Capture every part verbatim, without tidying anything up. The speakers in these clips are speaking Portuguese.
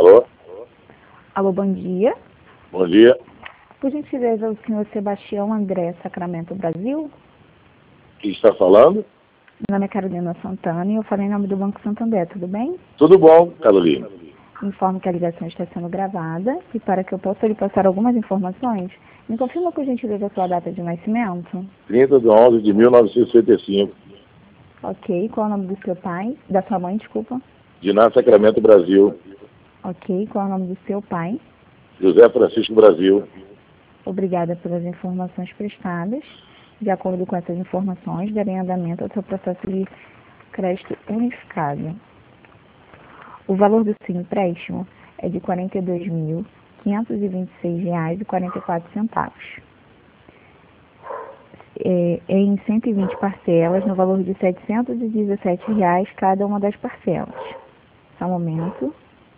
Alô? Alô, bom dia. Bom dia. Por gentileza, o senhor Sebastião André, Sacramento, Brasil? Quem está falando? Meu nome é Carolina Santana e eu falei em nome do Banco Santander, tudo bem? Tudo bom, Carolina? Informo que a ligação está sendo gravada e para que eu possa lhe passar algumas informações, me confirma por gentileza a sua data de nascimento? trinta de onze de mil novecentos e sessenta e cinco. Ok, qual é o nome do seu pai? Da sua mãe, desculpa. Diná Sacramento, Brasil. Ok, qual é o nome do seu pai? José Francisco, Brasil. Obrigada pelas informações prestadas. De acordo com essas informações, darei andamento ao seu processo de crédito unificado. O valor do seu empréstimo é de quarenta e dois mil, quinhentos e vinte e seis reais e quarenta e quatro centavos. É, é em cento e vinte parcelas, no valor de setecentos e dezessete reais cada uma das parcelas. Só um momento.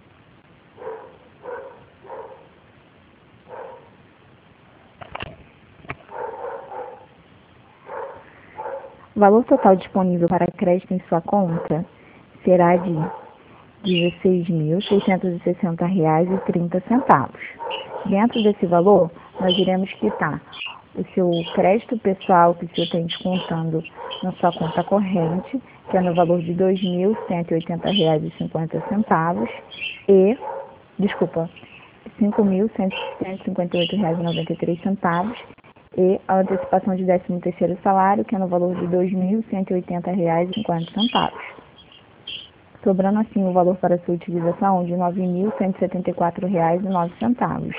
O valor total disponível para crédito em sua conta será de dezesseis mil, seiscentos e sessenta reais e trinta centavos. Dentro desse valor, nós iremos quitar o seu crédito pessoal que o senhor tem descontando na sua conta corrente, que é no valor de dois mil cento e oitenta reais e cinquenta centavos e, desculpa, cinco mil cento e cinquenta e oito reais e noventa e três centavos e a antecipação de décimo terceiro salário, que é no valor de dois mil cento e oitenta reais e cinquenta centavos. Sobrando assim o valor para sua utilização de nove mil cento e setenta e quatro reais e nove centavos.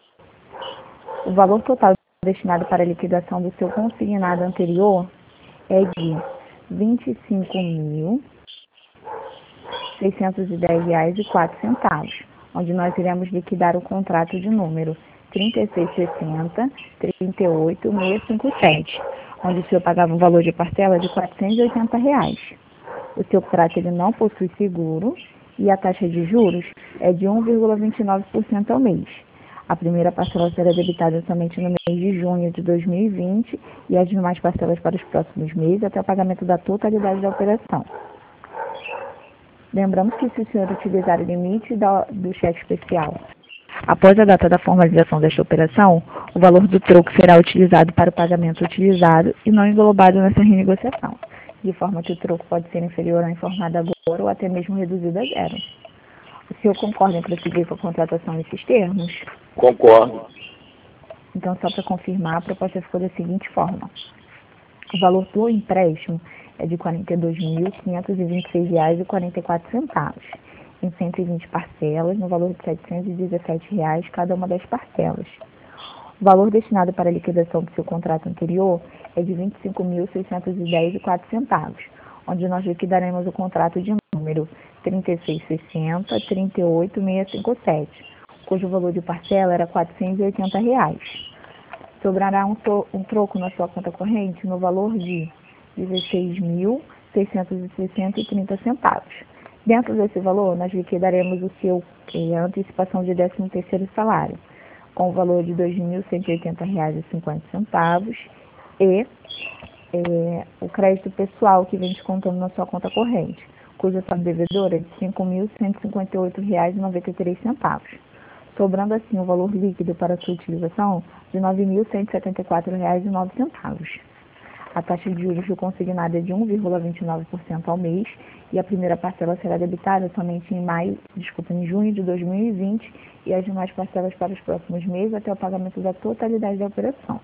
O valor total destinado para a liquidação do seu consignado anterior é de vinte e cinco mil, seiscentos e dez reais e quatro centavos, onde nós iremos liquidar o contrato de número trinta e seis sessenta, trinta e oito, seiscentos e cinquenta e sete, onde o senhor pagava um valor de parcela de quatrocentos e oitenta reais. O seu contrato ele não possui seguro e a taxa de juros é de um vírgula vinte e nove por cento ao mês. A primeira parcela será debitada somente no mês de junho de dois mil e vinte e as demais parcelas para os próximos meses até o pagamento da totalidade da operação. Lembramos que se o senhor utilizar o limite da, do cheque especial após a data da formalização desta operação, o valor do troco será utilizado para o pagamento utilizado e não englobado nessa renegociação, de forma que o troco pode ser inferior ao informado agora ou até mesmo reduzido a zero. O senhor concorda em prosseguir com a contratação nesses termos? Concordo. Então, só para confirmar, a proposta ficou da seguinte forma. O valor do empréstimo é de quarenta e dois mil, quinhentos e vinte e seis reais e quarenta e quatro centavos, em cento e vinte parcelas, no valor de setecentos e dezessete reais cada uma das parcelas. O valor destinado para a liquidação do seu contrato anterior é de vinte e cinco mil, seiscentos e dez reais e quatro centavos, onde nós liquidaremos o contrato de número trinta e seis sessenta, trinta e oito, seiscentos e cinquenta e sete, cujo valor de parcela era quatrocentos e oitenta reais. Sobrará um, um troco na sua conta corrente no valor de dezesseis mil, seiscentos e sessenta reais e trinta centavos. Dentro desse valor, nós liquidaremos o seu eh, antecipação de décimo terceiro salário, com o valor de dois mil cento e oitenta reais e cinquenta centavos e eh, o crédito pessoal que vem descontando na sua conta corrente, cuja saldo devedor é de cinco mil cento e cinquenta e oito reais e noventa e três centavos, sobrando assim o valor líquido para sua utilização de nove mil cento e setenta e quatro reais e nove centavos. A taxa de juros do consignado é de um vírgula vinte e nove por cento ao mês e a primeira parcela será debitada somente em maio, desculpa, em junho de dois mil e vinte e as demais parcelas para os próximos meses até o pagamento da totalidade da operação.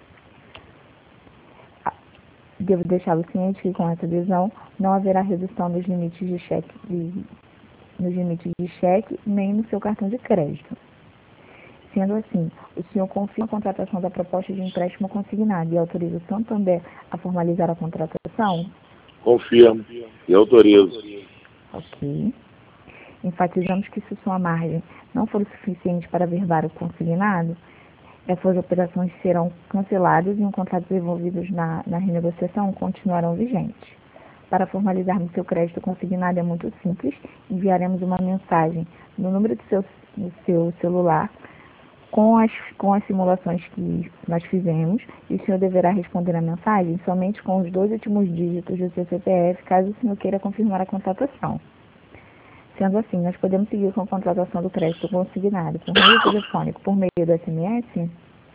Devo deixá-lo ciente que com essa adesão não haverá redução nos limites de cheque, de, nos limites de cheque nem no seu cartão de crédito. Sendo assim, o senhor confirma a contratação da proposta de empréstimo consignado e autoriza o Santander a formalizar a contratação? Confirmo e autorizo. Ok. Enfatizamos que se sua margem não for o suficiente para averbar o consignado, essas operações serão canceladas e os contratos envolvidos na, na renegociação continuarão vigentes. Para formalizarmos seu crédito consignado é muito simples, enviaremos uma mensagem no número do seu, do seu celular com as, com as simulações que nós fizemos, e o senhor deverá responder a mensagem somente com os dois últimos dígitos do seu C P F, caso o senhor queira confirmar a contratação. Sendo assim, nós podemos seguir com a contratação do crédito consignado por meio telefônico, por meio do S M S?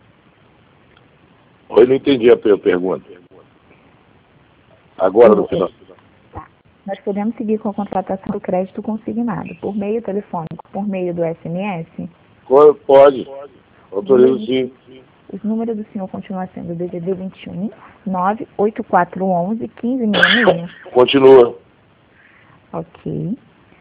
Eu não entendi a per- pergunta. Agora, no final. Tá. Nós podemos seguir com a contratação do crédito consignado por meio telefônico, por meio do S M S? Co- Pode. Autorizo sim. O número do senhor continua sendo D D D vinte e um, nove oito quatro um um, um cinco seis seis. Continua. Ok.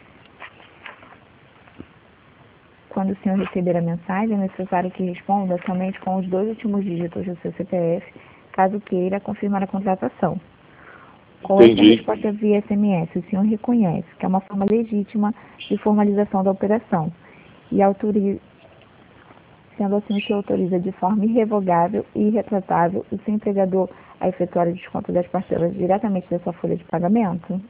Quando o senhor receber a mensagem, é necessário que responda somente com os dois últimos dígitos do seu C P F, caso queira confirmar a contratação. Com essa Entendi. resposta via S M S, o senhor reconhece que é uma forma legítima de formalização da operação e autoriza, sendo assim, o senhor autoriza de forma irrevogável e irretratável o seu empregador a efetuar o desconto das parcelas diretamente da sua folha de pagamento?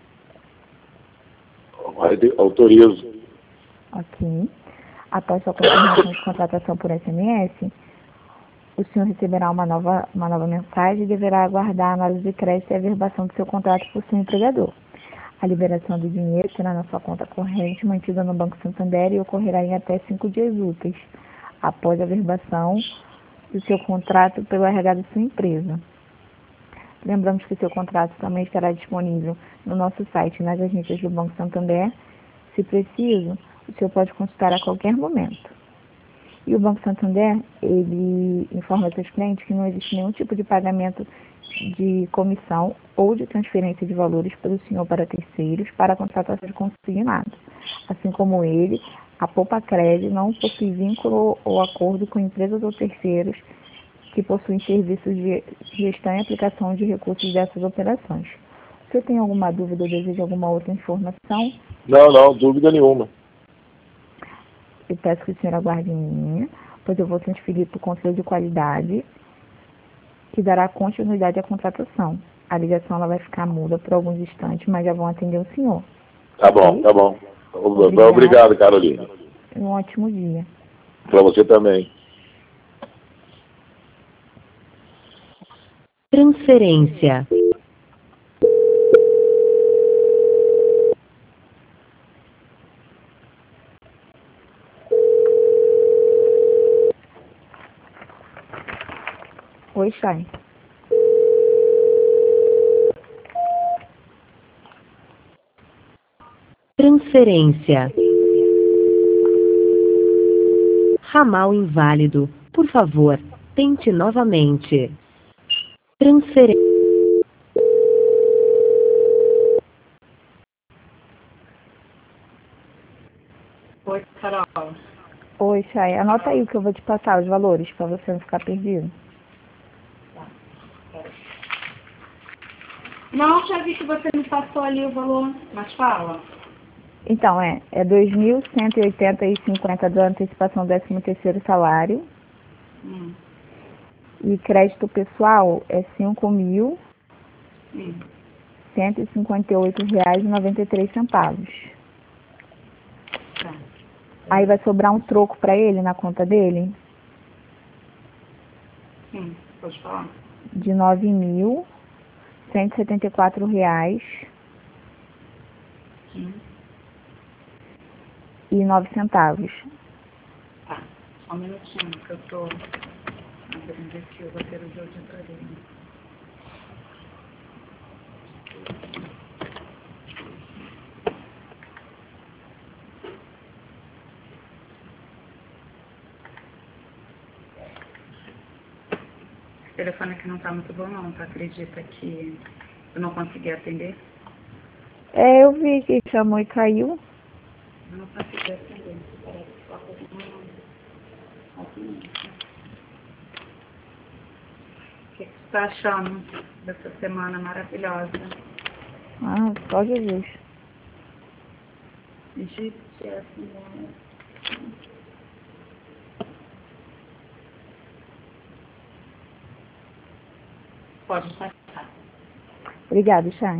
Autorizo. Ok. Após sua confirmação de contratação por S M S, o senhor receberá uma nova, uma nova mensagem e deverá aguardar a análise de crédito e a averbação do seu contrato por seu empregador. A liberação do dinheiro será na sua conta corrente, mantida no Banco Santander, e ocorrerá em até cinco dias úteis, após a averbação do seu contrato pelo R H da sua empresa. Lembramos que o seu contrato também estará disponível no nosso site e nas agências do Banco Santander. Se preciso, o senhor pode consultar a qualquer momento. E o Banco Santander, ele informa seus clientes que não existe nenhum tipo de pagamento de comissão ou de transferência de valores pelo senhor para terceiros para a contratação de consignado. Assim como ele, a Poupa-Cred não possui vínculo ou acordo com empresas ou terceiros que possuem serviços de gestão e aplicação de recursos dessas operações. O senhor tem alguma dúvida ou deseja alguma outra informação? Não, não, dúvida nenhuma. Eu peço que o senhor aguarde em linha, pois eu vou transferir para o controle de qualidade, que dará continuidade à contratação. A ligação ela vai ficar muda por alguns instantes, mas já vão atender o senhor. Tá bom, Ok? tá bom. Obrigada. Obrigado, Carolina. Um ótimo dia. Para você também. Transferência. Oi, Chay. Transferência. Ramal inválido. Por favor, tente novamente. Transferência. Oi, Carol. Oi, Chay. Anota aí o que eu vou te passar, os valores, para você não ficar perdido. Não, já vi que você me passou ali o valor, mas fala. Então, é, é dois mil cento e oitenta e cinquenta da antecipação do décimo terceiro salário. Hum, E crédito pessoal é cinco mil hum. cento e cinquenta e oito reais e noventa e três centavos. Tá. Aí vai sobrar um troco para ele na conta dele Sim, pode falar? de nove mil cento e setenta e quatro reais Sim. e nove centavos. Tá, só um minutinho que eu tô abrindo aqui o roteiro de auditoria. O telefone aqui não tá muito bom não, tu acredita que eu não consegui atender? É, eu vi que chamou e caiu. Eu não consegui atender, parece que só foi uma... O que que você tá achando dessa semana maravilhosa? Ah, só Jesus. Egípcia, assim, pode passar. Obrigada, Chay.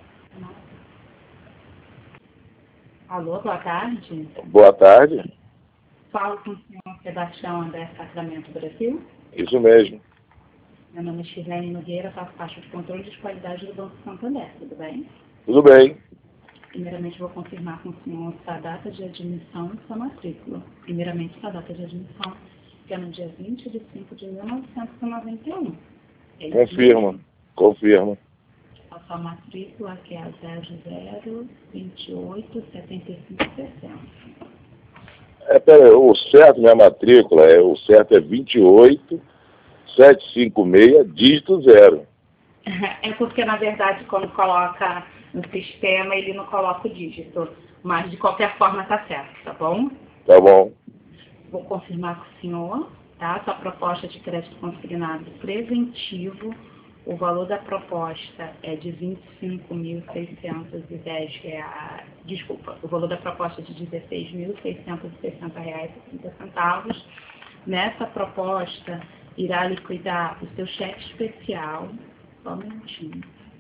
Alô, boa tarde. Boa tarde. Falo com o senhor Sebastião André Sacramento Brasil. Isso mesmo. Meu nome é Shirlene Nogueira, faço parte do controle de qualidade do Banco Santander, tudo bem? Tudo bem. Primeiramente, vou confirmar com o senhor sua data de admissão e sua matrícula. Primeiramente, sua data de admissão, que é no dia vinte de cinco de mil novecentos e noventa e um. É isso Confirma, mesmo? confirma. A sua matrícula, que é a zero zero vinte e oito setenta e cinco sessenta. É, pera, o certo, minha matrícula, é, o certo é vinte e oito setecentos e cinquenta e seis, dígito zero. É porque, na verdade, quando coloca no sistema, ele não coloca o dígito. Mas, de qualquer forma, tá certo, tá bom? Tá bom. Vou confirmar com o senhor, tá? Sua proposta de crédito consignado preventivo, o valor da proposta é de vinte e cinco mil seiscentos e dez reais. Desculpa, o valor da proposta é de dezesseis mil seiscentos e sessenta reais e trinta centavos. Nessa proposta, irá liquidar o seu cheque especial. Só um minutinho.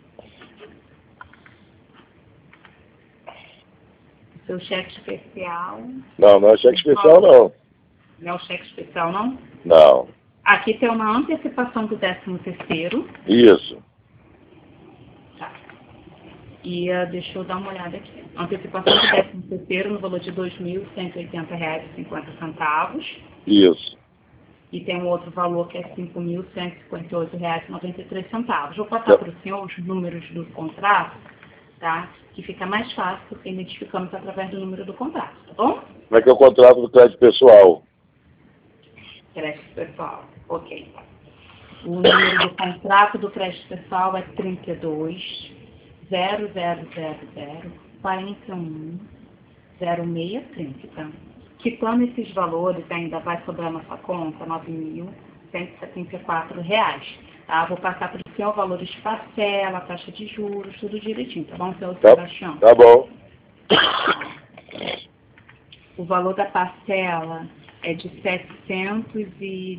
O seu cheque especial. Não, não é cheque especial, não. Não é o cheque especial, não? Não. Aqui tem uma antecipação do décimo terceiro. Isso. Tá. E uh, deixa eu dar uma olhada aqui. Antecipação do décimo terceiro no valor de dois mil cento e oitenta reais e cinquenta centavos. Isso. E tem um outro valor que é cinco mil cento e cinquenta e oito reais e noventa e três centavos. Vou passar para o senhor os números do contrato, tá? Que fica mais fácil, porque identificamos através do número do contrato, tá bom? Como é que é o contrato do crédito pessoal? Crédito pessoal, ok. O número do contrato do crédito pessoal é trinta e dois, zero zero zero zero, quarenta e um, zero seis trinta. Quitando esses valores, ainda vai sobrar na sua conta nove mil cento e setenta e quatro reais. Tá? Vou passar para o senhor valores de parcela, taxa de juros, tudo direitinho, tá bom, senhor Tá, Sebastião? tá bom. O valor da parcela é de setecentos e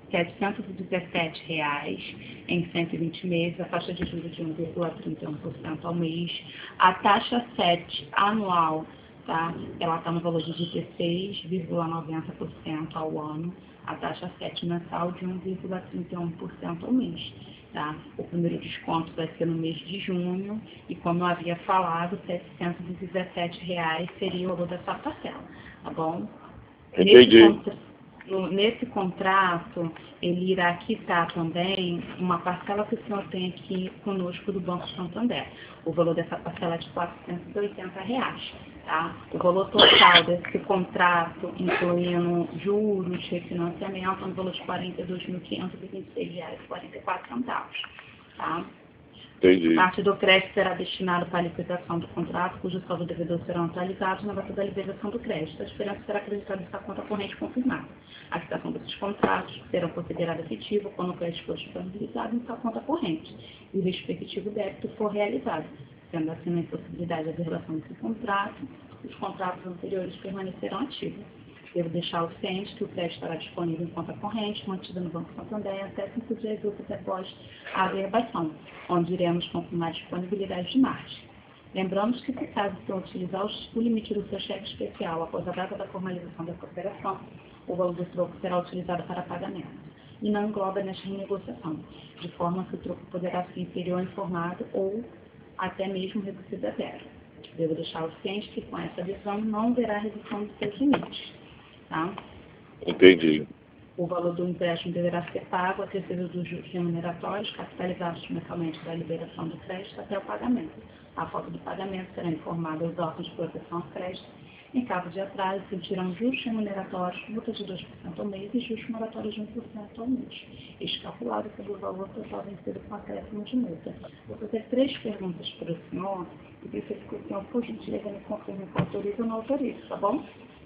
dezessete reais em cento e vinte meses, a taxa de juros de um vírgula trinta e um por cento ao mês. A taxa sete anual, tá? Ela está no valor de dezesseis vírgula noventa por cento ao ano. A taxa sete mensal de um vírgula trinta e um por cento ao mês. Tá? O primeiro desconto vai ser no mês de junho e, como eu havia falado, setecentos e dezessete reais seria o valor da sua parcela, tá bom? Entendi. Nesse, contra... no, nesse contrato, ele irá quitar também uma parcela que o senhor tem aqui conosco do Banco Santander. O valor dessa parcela é de quatrocentos e oitenta reais. Tá? O valor total desse contrato, incluindo juros, refinanciamento, é um valor de quarenta e dois mil quinhentos e vinte e seis reais e quarenta e quatro centavos. Tá? Entendi. Parte do crédito será destinado para a liquidação do contrato, cujo saldo devedor serão atualizados na data da liberação do crédito. A diferença será acreditada nessa conta corrente confirmada. A quitação desses contratos serão considerados efetivos quando o crédito for disponibilizado em sua conta corrente e o respectivo débito for realizado. Sendo assim, na impossibilidade de aberração desse contrato, os contratos anteriores permanecerão ativos. Devo deixar o ciente que o crédito estará disponível em conta corrente, mantida no Banco Santander, até cinco dias úteis após a averbação, onde iremos confirmar a disponibilidade de margem. Lembramos que, se caso o senhor utilizar o limite do seu cheque especial após a data da formalização da operação, o valor do troco será utilizado para pagamento e não engloba nesta renegociação, de forma que o troco poderá ser inferior informado ou até mesmo reduzido a zero. Devo deixar o ciente que, com essa visão, não haverá redução dos seus limites. Tá? Entendi. O valor do empréstimo deverá ser pago a terceiro dos juros remuneratórios, capitalizados mensalmente da liberação do crédito até o pagamento. A falta do pagamento será informada aos órgãos de proteção ao crédito. Em caso de atraso, sentirão juros remuneratórios, multa de dois por cento ao mês e juros moratórios de um por cento ao mês. Este calculado sobre o valor total vencido com acréscimo de multa. Vou fazer três perguntas para o senhor e preciso que o senhor, por gentileza, me confirme se autoriza ou não autoriza, tá bom?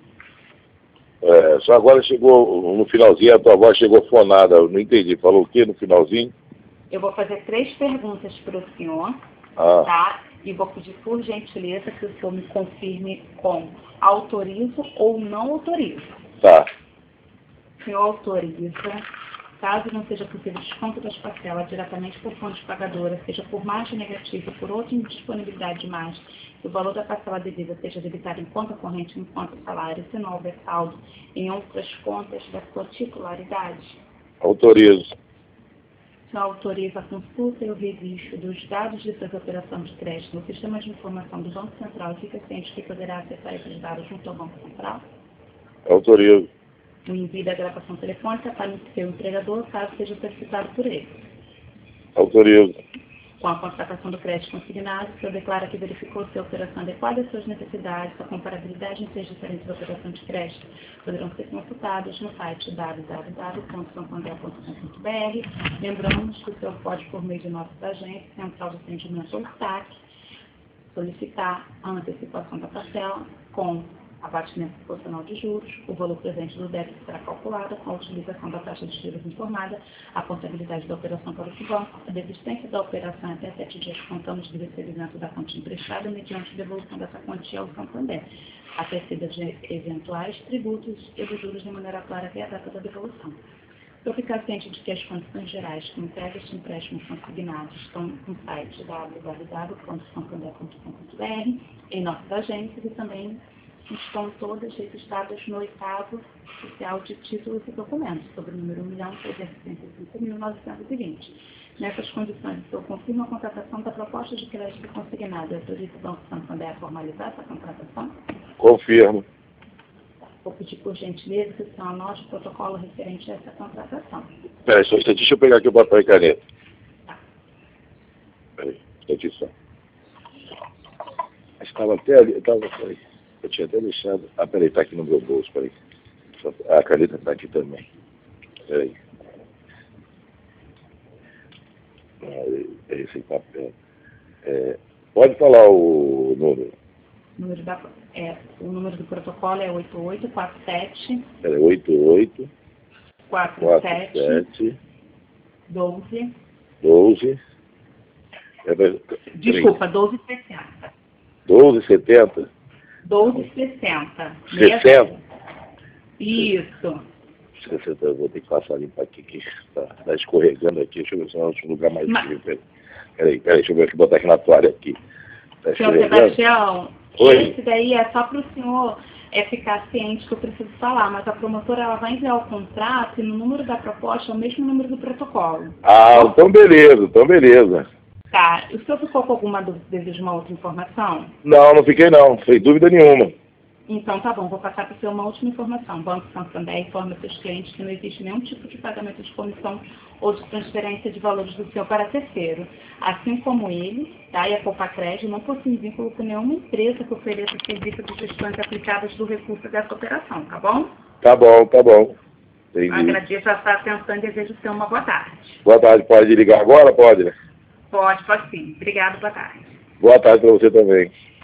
É, só agora chegou, no finalzinho, a tua voz chegou fonada. Eu não entendi. Falou o quê no finalzinho? Eu vou fazer três perguntas para o senhor, Ah, tá? E vou pedir, por gentileza, que o senhor me confirme com autorizo ou não autorizo. tá. O senhor autoriza, caso não seja possível desconto das parcelas diretamente por fonte pagadora, seja por margem negativa ou por outra indisponibilidade de margem, que o valor da parcela devida seja debitado em conta corrente em conta salário, se não houver saldo em outras contas da sua titularidade. Autorizo. O senhor autoriza a consulta e o registro dos dados de suas operações de crédito no sistema de informação do Banco Central e fica ciente que poderá acessar esses dados junto ao Banco Central? Autorizo. O envio da gravação telefônica para o seu entregador, caso seja solicitado por ele. Autorizo. Com a constatação do crédito consignado, o senhor declara que verificou se a operação adequada às suas necessidades, a comparabilidade entre as diferentes operações de crédito poderão ser consultadas no site w w w ponto santander ponto com ponto b r. Lembramos que o senhor pode, por meio de nossas agências, Central de Atendimento ou S A C, solicitar a antecipação da parcela com abatimento proporcional de juros, o valor presente do débito será calculado com a utilização da taxa de juros informada, a contabilidade da operação para o banco, a desistência da operação até sete dias contamos de recebimento da quantia emprestada mediante devolução dessa quantia ao Santander, acrescida de eventuais tributos e dos juros remuneratórios até a data da devolução. Para ficar ciente de que as condições gerais que entrega este empréstimo consignados estão no site w w w ponto santander ponto com ponto b r, em nossas agências e também estão todas registradas no oitavo oficial de títulos e documentos, sobre o número um milhão trezentos e trinta e cinco mil novecentos e vinte. Nessas condições, o senhor confirma a contratação da proposta de crédito consignado e autoriza o Banco Santander a formalizar essa contratação? Confirmo. Vou pedir por gentileza que o senhor anote o protocolo referente a essa contratação. Peraí, só um instante, deixa eu pegar aqui o papel e caneta. Tá. Peraí, aqui só. Estava até ali, estava, peraí. Eu tinha até deixado. Ah, peraí, está aqui no meu bolso, peraí. A caneta está aqui também. Peraí. É esse papel. É, pode falar o número. O número, da, é, o número do protocolo é oito oito quatro sete. Peraí, oito oito quatro sete. doze. doze. Desculpa, doze sessenta. doze setenta? doze sessenta. sessenta? Isso. sessenta, eu vou ter que passar limpo aqui, que está tá escorregando aqui. Deixa eu ver se não é um lugar mais Mas... livre. Peraí, peraí, deixa eu ver aqui, botar aqui na toalha aqui. Tá Senhor Sebastião, Oi. Esse daí é só para o senhor é, ficar ciente que eu preciso falar, mas a promotora ela vai enviar o contrato e no número da proposta é o mesmo número do protocolo. Ah, então beleza, então beleza. Tá. O senhor ficou com alguma dúvida, deseja uma outra informação? Não, não fiquei não, sem dúvida nenhuma. Então tá bom, vou passar para o senhor uma última informação. O Banco Santander informa seus clientes que não existe nenhum tipo de pagamento de comissão ou de transferência de valores do senhor para terceiro. Assim como ele, tá, e a Copacred não possui vínculo com nenhuma empresa que ofereça serviço de gestões aplicadas do recurso dessa operação, tá bom? Tá bom, tá bom. Entendi. Agradeço a sua atenção e desejo o senhor uma boa tarde. Boa tarde, pode ligar agora? Pode, né? Pode, pode sim. Obrigado, boa tarde. Boa tarde para você também.